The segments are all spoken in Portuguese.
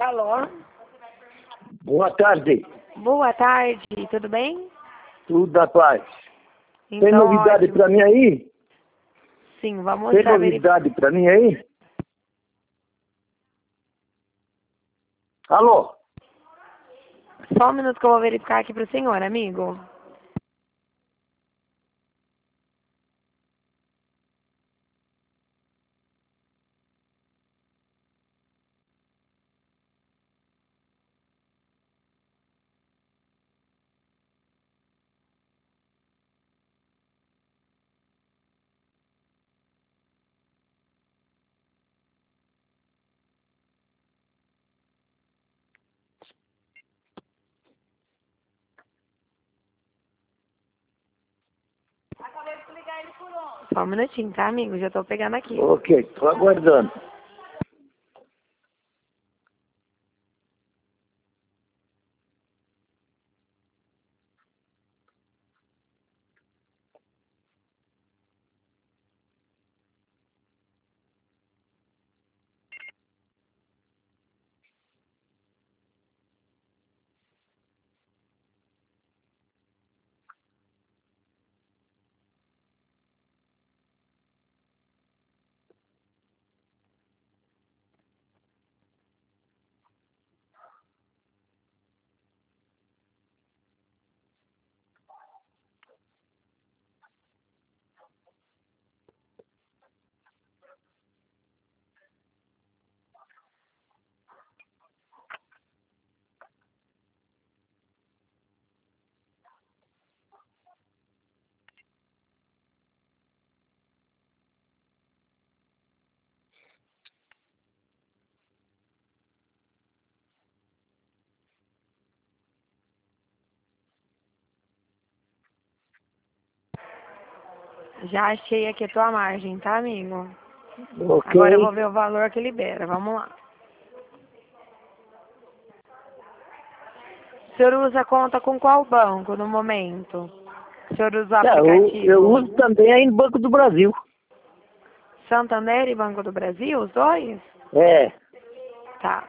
Alô? Boa tarde. Boa tarde, tudo bem? Tudo da paz. Então, Tem novidade ótimo. pra mim aí? Sim, vamos Tem já verificar. novidade pra mim aí? Alô? Só um minuto que eu vou verificar aqui pro senhor, amigo. Só um minutinho, tá, amigo? Já tô pegando aqui. Ok, tô aguardando. Já achei aqui a tua margem, tá, amigo? Ok. Agora eu vou ver o valor que libera. Vamos lá. O senhor usa conta com qual banco no momento? O senhor usa o aplicativo? Eu uso também aí no Banco do Brasil. Santander e Banco do Brasil, os dois? É. Tá.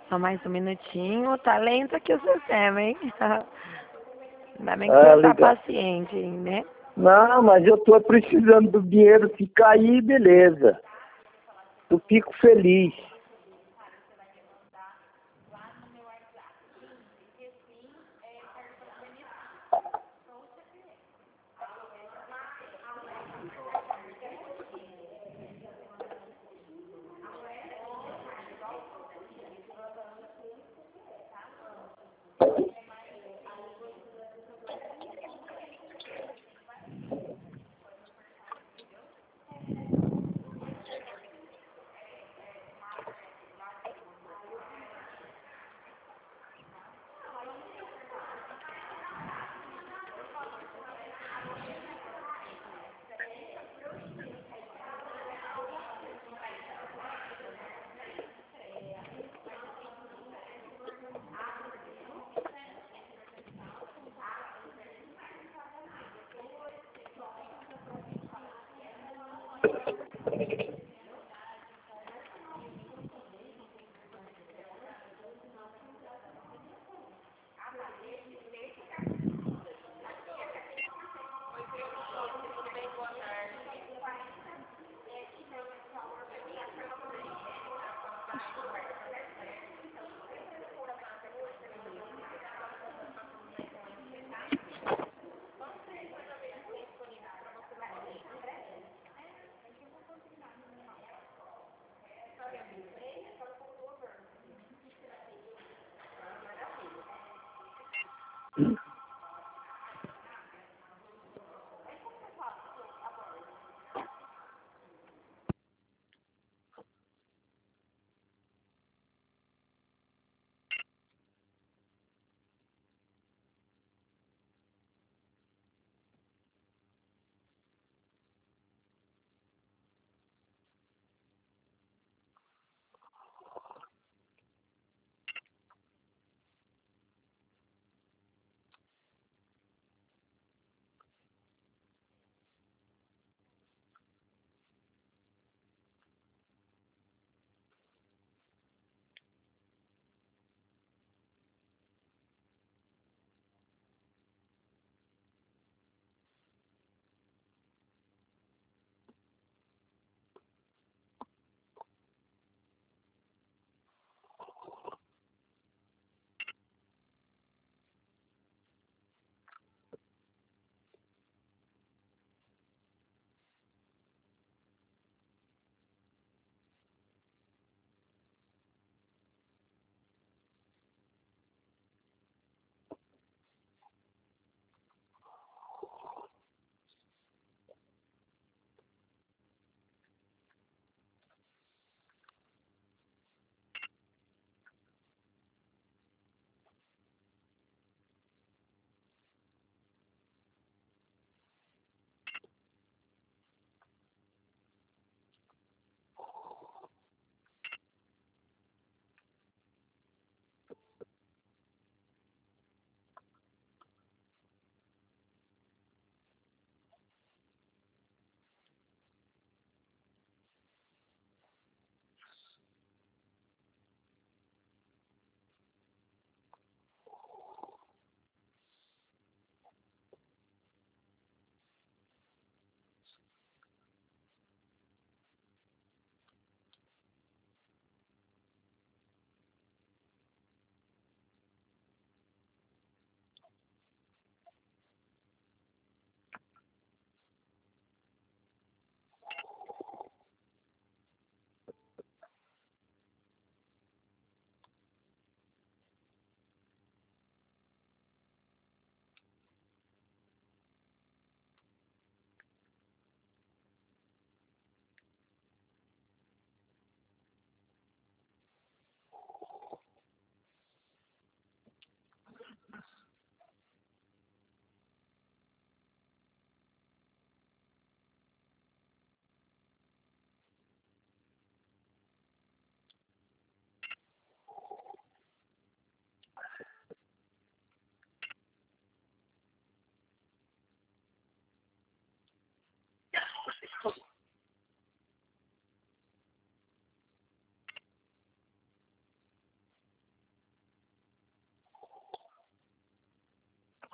Só mais um minutinho. Tá lento aqui o sistema, hein? Ainda bem que Ah, você tá legal. paciente, né? Não, mas eu tô precisando do dinheiro. Se cair, beleza. Eu fico feliz.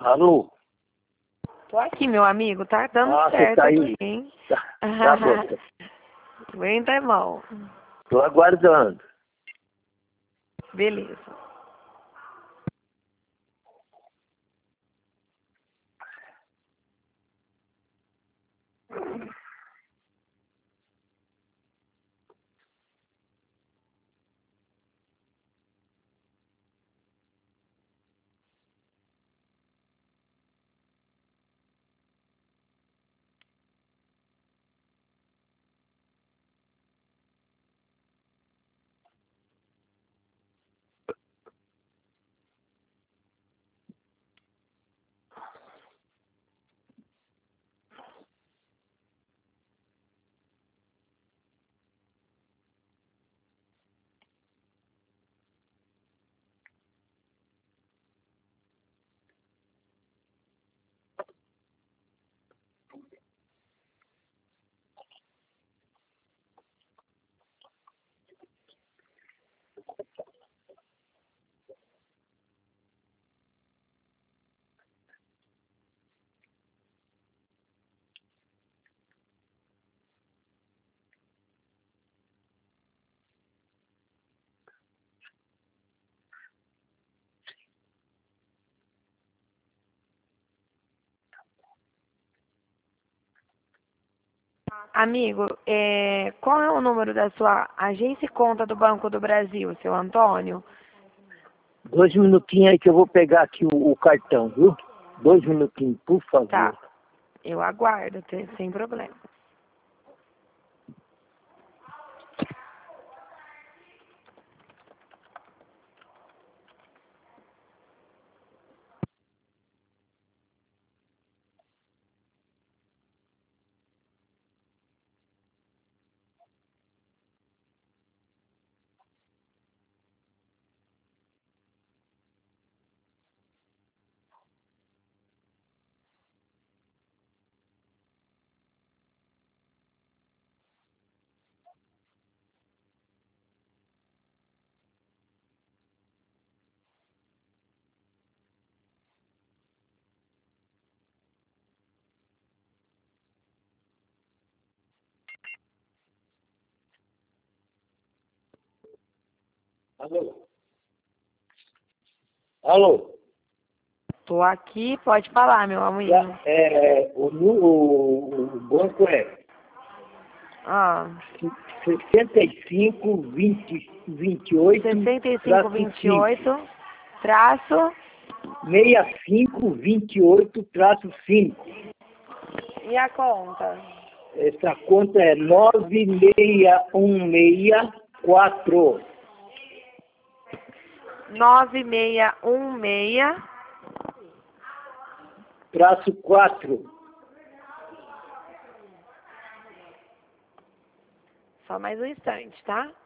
Alô? Tô aqui, meu amigo. Tá dando Você certo tá aí? aqui, hein? Tá bom. Aguenta, irmão. Tô aguardando. Beleza. Amigo, qual é o número da sua agência e conta do Banco do Brasil, seu Antônio? 2 minutinhos aí que eu vou pegar aqui o cartão, viu? 2 minutinhos, por favor. Tá. Eu aguardo, sem problema. Alô? Alô? Tô aqui, pode falar, meu amigo. O banco é Ah, 6528 6528 traço 6528-5. e a conta? Essa conta é 96164. 9616 Traço 4. Só mais um instante, tá?